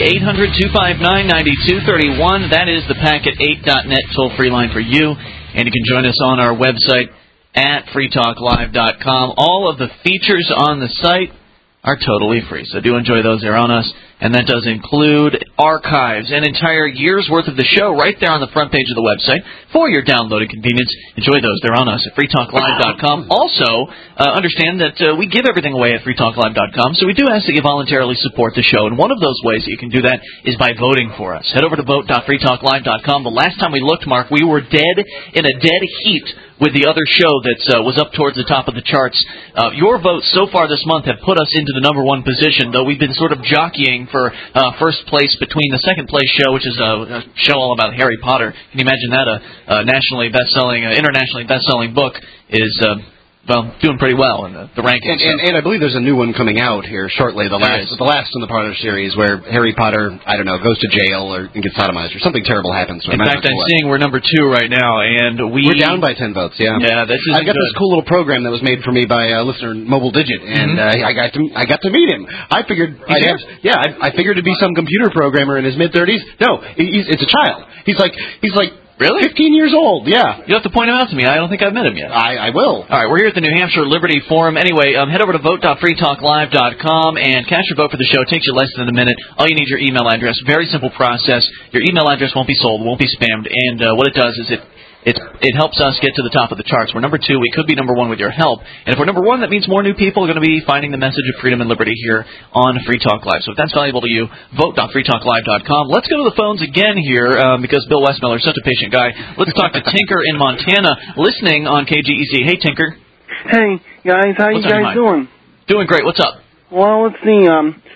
800-259-9231. That is the packet8.net toll-free line for you. And you can join us on our website at freetalklive.com. All of the features on the site are totally free, so do enjoy those. They're on us. And that does include archives, an entire year's worth of the show right there on the front page of the website for your downloading convenience. Enjoy those. They're on us at freetalklive.com. Also, understand that we give everything away at freetalklive.com, so we do ask that you voluntarily support the show. And one of those ways that you can do that is by voting for us. Head over to vote.freetalklive.com. The last time we looked, Mark, we were dead in a dead heat with the other show that was up towards the top of the charts. Your votes so far this month have put us into the number one position, though we've been sort of jockeying for first place between the second place show, which is a show all about Harry Potter. Can you imagine that? A internationally best-selling book is doing pretty well in the rankings. And I believe there's a new one coming out here shortly, the last in the Potter series, where Harry Potter, I don't know, goes to jail or gets sodomized or something terrible happens. In fact, I'm seeing we're number 2 right now, and we're down by 10 votes. Yeah, that's I've got this cool little program that was made for me by a listener, Mobile Digit, and I got to meet him. I figured, I figured it'd be some computer programmer in his mid-30s. No, it's a child. He's like. Really? 15 years old, yeah. You'll have to point him out to me. I don't think I've met him yet. I will. All right, we're here at the New Hampshire Liberty Forum. Anyway, head over to vote.freetalklive.com and cast your vote for the show. It takes you less than a minute. All you need is your email address. Very simple process. Your email address won't be sold, won't be spammed, and what it does is it helps us get to the top of the charts. We're number 2. We could be number 1 with your help. And if we're number 1, that means more new people are going to be finding the message of freedom and liberty here on Free Talk Live. So if that's valuable to you, vote.freetalklive.com. Let's go to the phones again here because Bill Westmiller is such a patient guy. Let's talk to Tinker in Montana, listening on KGEZ. Hey, Tinker. Hey, guys. How you guys doing? Doing great. What's up? Well, let's see.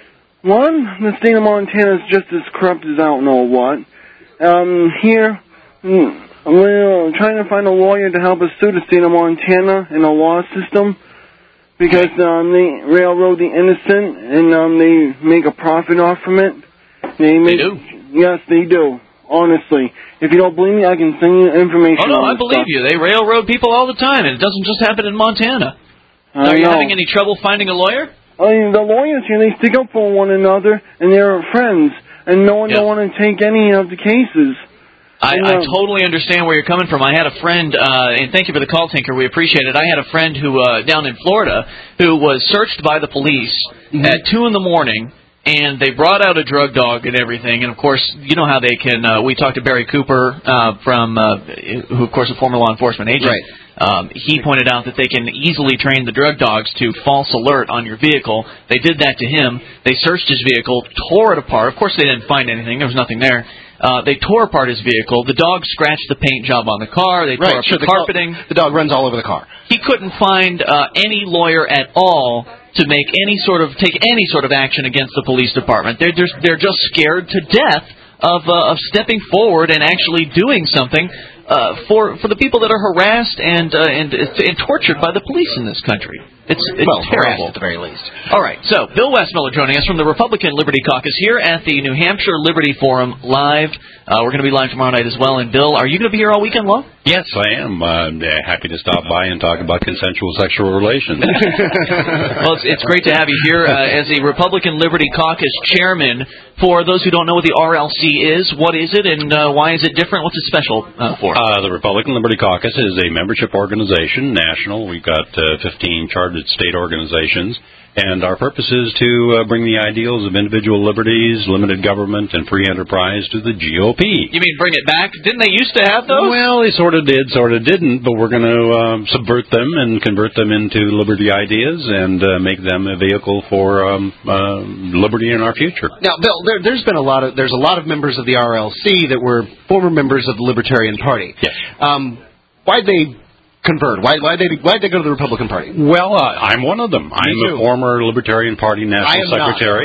The state of Montana is just as corrupt as I don't know what. Here... I'm trying to find a lawyer to help us sue the state of Montana in the law system because they railroad the innocent and they make a profit off from it. They do? Yes, they do. Honestly. If you don't believe me, I can send you information. Oh, no, I believe you. They railroad people all the time, and it doesn't just happen in Montana. Are you having any trouble finding a lawyer? The lawyers here, they stick up for one another, and they're friends, and no one don't want to take any of the cases. I totally understand where you're coming from. I had a friend, and thank you for the call, Tinker. We appreciate it. I had a friend who down in Florida who was searched by the police at 2 in the morning, and they brought out a drug dog and everything. And, of course, you know how they can we talked to Barry Cooper, who, of course, is a former law enforcement agent. Right. He pointed out that they can easily train the drug dogs to false alert on your vehicle. They did that to him. They searched his vehicle, tore it apart. Of course, they didn't find anything. There was nothing there. They tore apart his vehicle. The dog scratched the paint job on the car. They tore up the carpeting. The dog runs all over the car. He couldn't find any lawyer at all to make take any sort of action against the police department. They're just scared to death of stepping forward and actually doing something for the people that are harassed and tortured by the police in this country. It's terrible at the very least. All right, so Bill Westmiller joining us from the Republican Liberty Caucus here at the New Hampshire Liberty Forum live. We're going to be live tomorrow night as well. And Bill, are you going to be here all weekend long? Yes, I am. Happy to stop by and talk about consensual sexual relations. Well, it's great to have you here as a Republican Liberty Caucus chairman. For those who don't know what the RLC is, what is it and why is it different? What's it special for? The Republican Liberty Caucus is a membership organization, national. We've got 15 chartered state organizations. And our purpose is to bring the ideals of individual liberties, limited government, and free enterprise to the GOP. You mean bring it back? Didn't they used to have those? Well, they sort of did, sort of didn't, but we're going to subvert them and convert them into liberty ideas and make them a vehicle for liberty in our future. Now, Bill, there's a lot of members of the RLC that were former members of the Libertarian Party. Yes. Why'd they convert? Why'd they go to the Republican Party? Well, I'm one of them. I'm a former Libertarian Party national secretary.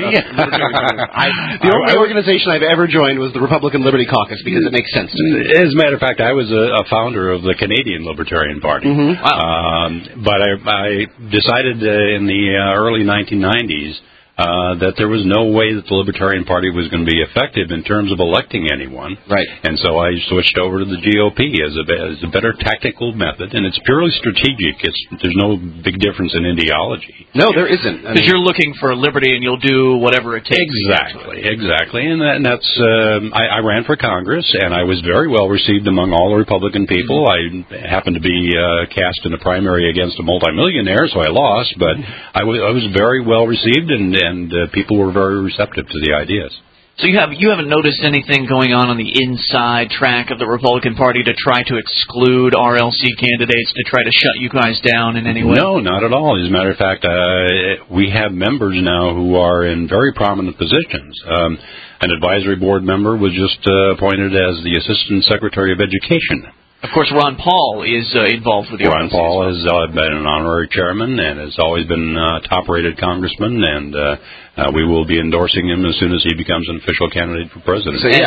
The only organization I've ever joined was the Republican Liberty Caucus because it makes sense to me. As a matter of fact, I was a founder of the Canadian Libertarian Party. Mm-hmm. Wow. But I decided in the early 1990s that there was no way that the Libertarian Party was going to be effective in terms of electing anyone. Right. And so I switched over to the GOP as a better tactical method, and it's purely strategic. There's no big difference in ideology. No, there isn't. Because you're looking for liberty and you'll do whatever it takes. Exactly. And that's I ran for Congress, and I was very well received among all the Republican people. I happened to be cast in a primary against a multimillionaire, so I lost, but I was very well received, and people were very receptive to the ideas. So you haven't noticed anything going on the inside track of the Republican Party to try to exclude RLC candidates, to try to shut you guys down in any way? No, not at all. As a matter of fact, we have members now who are in very prominent positions. An advisory board member was just appointed as the Assistant Secretary of Education. Of course, Ron Paul is involved with the Ron Paul has been an honorary chairman and has always been a top-rated congressman, and we will be endorsing him as soon as he becomes an official candidate for president. So,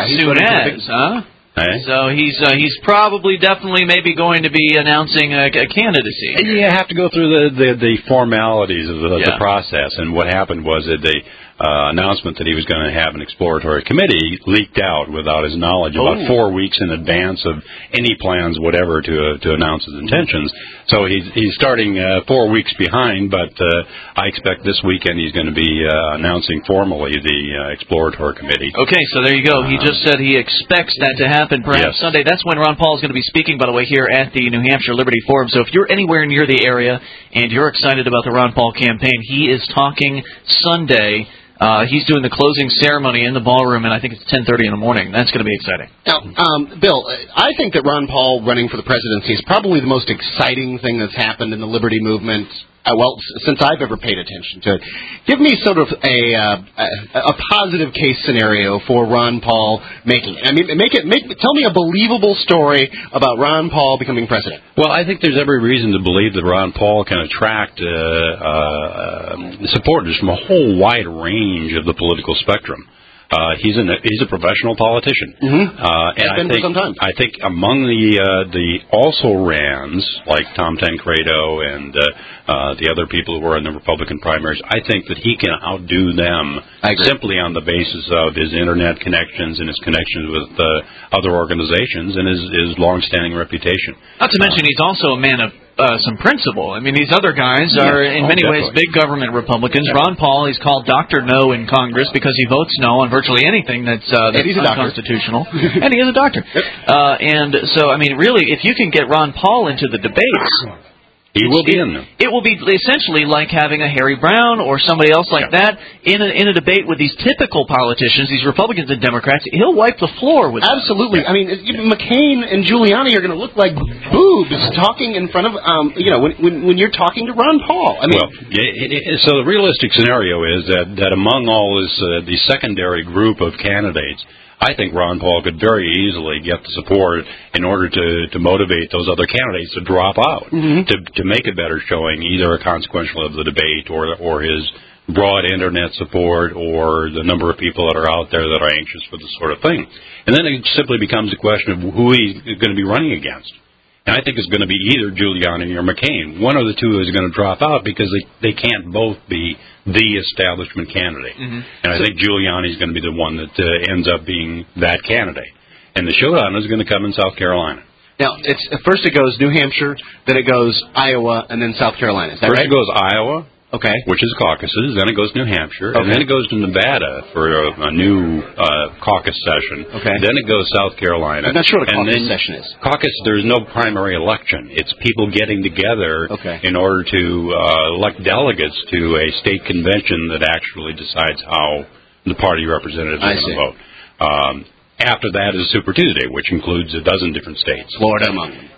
So he's probably definitely maybe going to be announcing a candidacy. You have to go through the formalities of the process, and what happened was that the announcement that he was going to have an exploratory committee leaked out without his knowledge about 4 weeks in advance of any plans, whatever, to announce his intentions. So he's starting 4 weeks behind, but I expect this weekend he's going to be announcing formally the exploratory committee. Okay, so there you go. He just said he expects that to happen perhaps Sunday. That's when Ron Paul is going to be speaking, by the way, here at the New Hampshire Liberty Forum. So if you're anywhere near the area and you're excited about the Ron Paul campaign, he is talking Sunday. He's doing the closing ceremony in the ballroom, and I think it's 10:30 in the morning. That's going to be exciting. Now, Bill, I think that Ron Paul running for the presidency is probably the most exciting thing that's happened in the liberty movement, since I've ever paid attention to it. Give me sort of a positive case scenario for Ron Paul making it. I mean, tell me a believable story about Ron Paul becoming president. Well, I think there's every reason to believe that Ron Paul can attract supporters from a whole wide range of the political spectrum. He's a professional politician, and I think among the also-rans like Tom Tancredo and the other people who are in the Republican primaries, I think that he can outdo them simply on the basis of his internet connections and his connections with other organizations and his long-standing reputation. Not to mention, he's also a man of some principle. I mean, these other guys are, in many ways, big government Republicans. Ron Paul, he's called Dr. No in Congress because he votes no on virtually anything that's unconstitutional. And he is a doctor. And so, I mean, really, if you can get Ron Paul into the debates, he will be in them. It will be essentially like having a Harry Brown or somebody else like that in a debate with these typical politicians, these Republicans and Democrats. He'll wipe the floor with them. Absolutely. I mean, McCain and Giuliani are going to look like boobs talking in front of, when you're talking to Ron Paul. I mean, so the realistic scenario is that among all the secondary group of candidates, I think Ron Paul could very easily get the support in order to motivate those other candidates to drop out, to make a better showing, either a consequential of the debate or his broad internet support or the number of people that are out there that are anxious for this sort of thing. And then it simply becomes a question of who he's going to be running against. And I think it's going to be either Giuliani or McCain. One of the two is going to drop out because they can't both be the establishment candidate. Mm-hmm. And I think Giuliani is going to be the one that ends up being that candidate. And the showdown is going to come in South Carolina. Now, first it goes New Hampshire, then it goes Iowa, and then South Carolina. Is that right? First it goes Iowa, okay, which is caucuses. Then it goes New Hampshire, okay, and then it goes to Nevada for a new caucus session. Okay. Then it goes South Carolina. I'm not sure what a and caucus then session is. Caucus, there's no primary election. It's people getting together in order to elect delegates to a state convention that actually decides how the party representatives are going to vote. After that is Super Tuesday, which includes a dozen different states. Florida among them.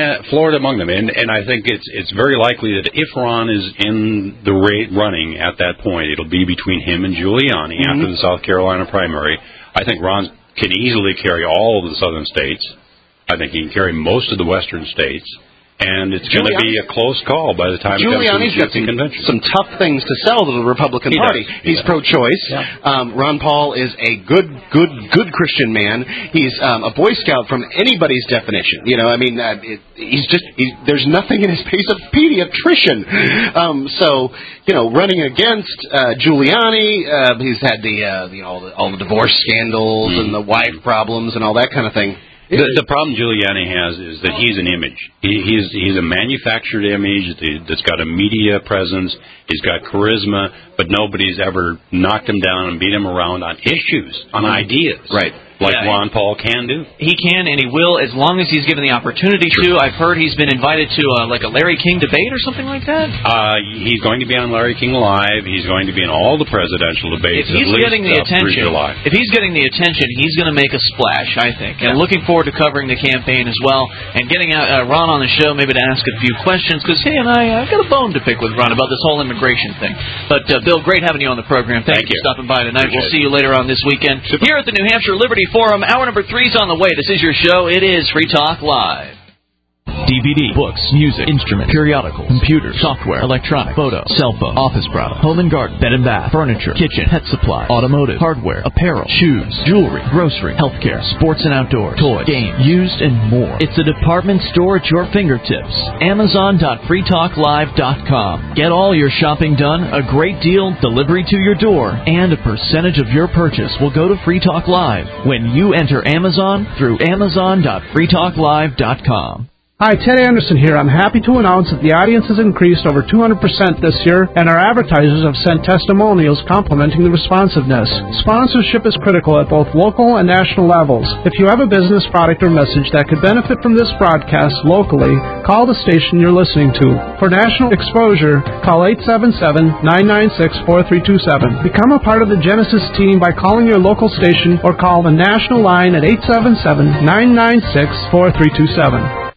And I think it's very likely that if Ron is in the running at that point, it'll be between him and Giuliani after the South Carolina primary. I think Ron can easily carry all of the southern states. I think he can carry most of the western states. And it's going to be a close call by the time Giuliani's it comes to the convention. Some tough things to sell to the Republican Party. He's pro-choice. Yeah. Ron Paul is a good Christian man. He's a Boy Scout from anybody's definition. You know, I mean, there's nothing in his piece of pediatrician. So, you know, running against Giuliani, he's had all the divorce scandals and the wife problems and all that kind of thing. The problem Giuliani has is that he's an image. He's a manufactured image that's got a media presence. He's got charisma, but nobody's ever knocked him down and beat him around on issues, on ideas. Right. Like Ron Paul can do. He can, and he will, as long as he's given the opportunity to. I've heard he's been invited to like a Larry King debate or something like that. He's going to be on Larry King Live. He's going to be in all the presidential debates. If he's getting the attention, he's going to make a splash, I think. And looking forward to covering the campaign as well, and getting Ron on the show maybe to ask a few questions, because he and I've got a bone to pick with Ron about this whole immigration thing. But Bill, great having you on the program. Thank you for stopping by tonight. We'll see you later on this weekend here at the New Hampshire Liberty Forum. Hour number 3 is on the way. This is your show. It is Free Talk Live. DVD, books, music, instruments, periodicals, computers, software, electronic, photo, cell phone, office product, home and garden, bed and bath, furniture, kitchen, pet supply, automotive, hardware, apparel, shoes, jewelry, grocery, healthcare, sports and outdoors, toys, games, used, and more. It's a department store at your fingertips. Amazon.freetalklive.com. Get all your shopping done, a great deal, delivery to your door, and a percentage of your purchase will go to Free Talk Live when you enter Amazon through Amazon.freetalklive.com. Hi, Ted Anderson here. I'm happy to announce that the audience has increased over 200% this year, and our advertisers have sent testimonials complimenting the responsiveness. Sponsorship is critical at both local and national levels. If you have a business, product, or message that could benefit from this broadcast locally, call the station you're listening to. For national exposure, call 877-996-4327. Become a part of the Genesis team by calling your local station or call the national line at 877-996-4327.